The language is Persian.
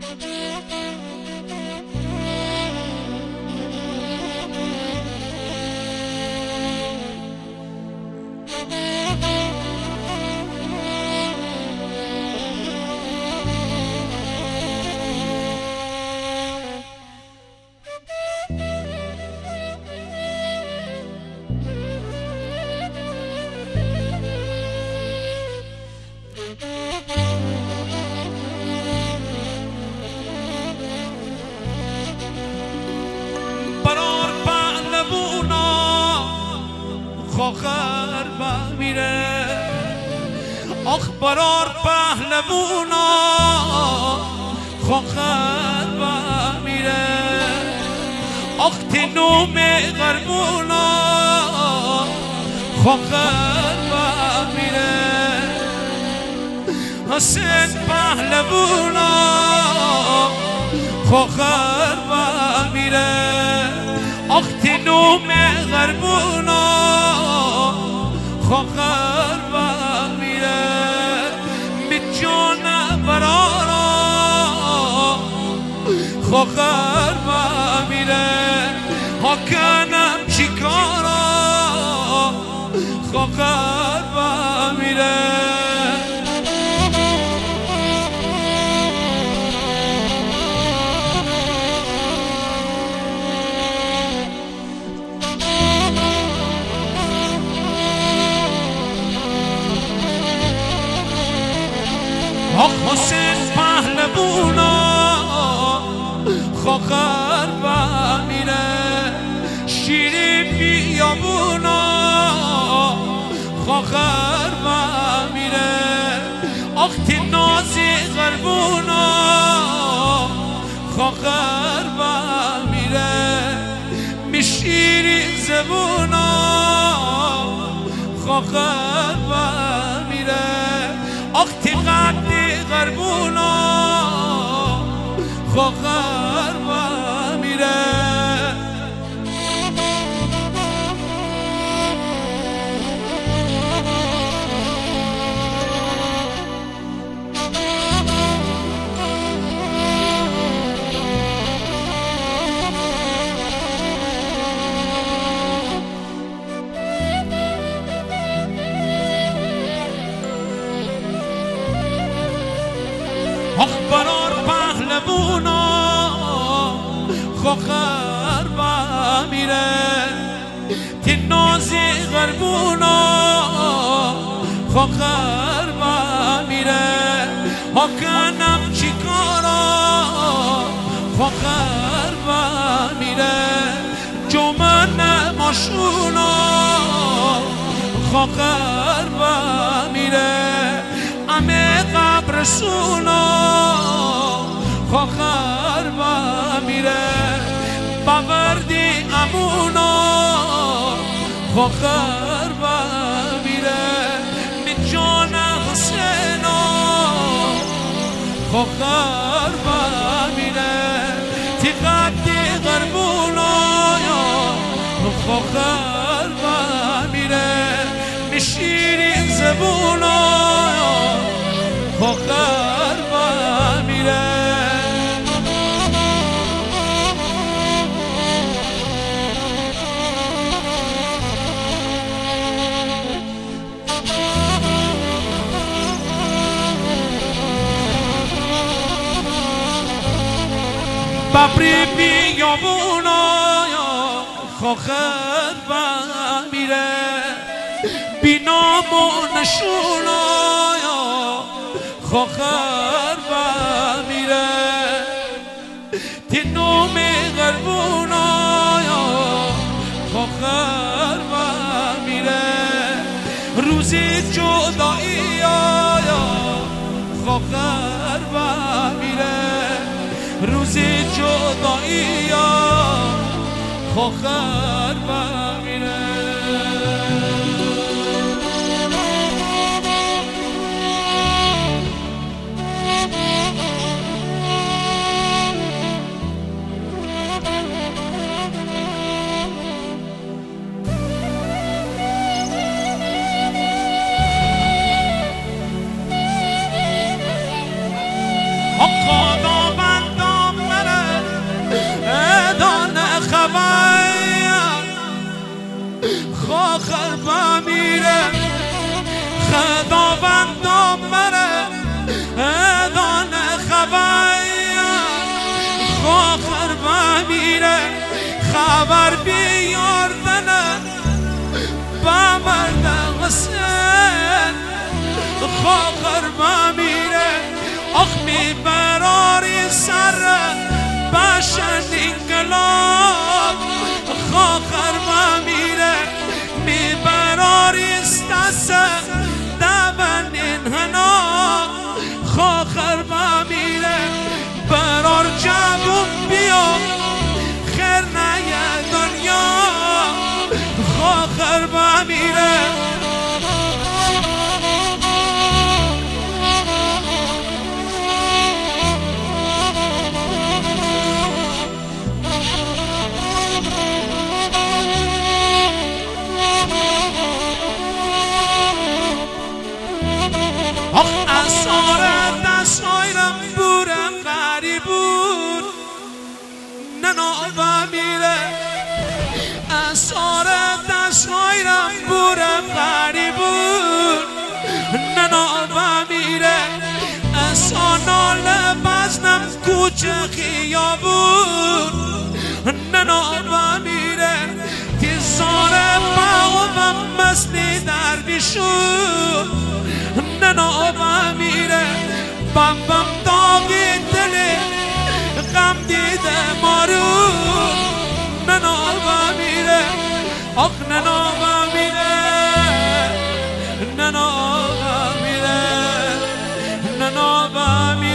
خواخر میره آخ برار پهلوونا خواخر میره آخ تنوم غربونا خواخر میره حسین پهلوونا خواخر میره آخ تنوم غربونا خواخر میره به جان برارا خواخر میره ها کنم چیکارا خواخر میره آخ حسین پهلوونا خواخر میره شیر بیابونا خواخر میره آخ تنازی غربونا خواخر میره میشیری زبونا خواخر میره آخ تقدی غربونا خواخر میره آخ برار پهلوونا خواخر میره تنازی غربونا خواخر میره ها کنم چیکارا خواخر میره جمن ماشونا خواخر میره همه قبرسونا خواخر میره باوردی امونا خواخر میره به جان حسینا خواخر میره تقدی غربونا خواخر میره به شیرین زبونا خواخر میره ببری بیابونا خواخر میره بینام و نشونا خواخر میره تنوم غربونا خواخر میره روز جدایی خواخر میره روز جدایی خواخر میره خداوند خاخر با میره خبر بیاردنه با مرد حسین خاخر با میره آخ میبراری سر باشن انقلاب خاخر با میره میبراری استاسه دبن انحنا خاخر با میره برار جوون بیا خیر نیه دنیا خاخر با میره آخ اسارت دستایرم بورم غریبون ننابا میره اسارت دستایرم بورم غریبون ننابا میره اسانال بزنم کوچه خیابون ننابا میره تیزار باوم مسلی درویشون ننابا میره بم بم داغی دلی غم دیده مارون ننابا میره آخ ننابا میره ننابا میره ننابا میره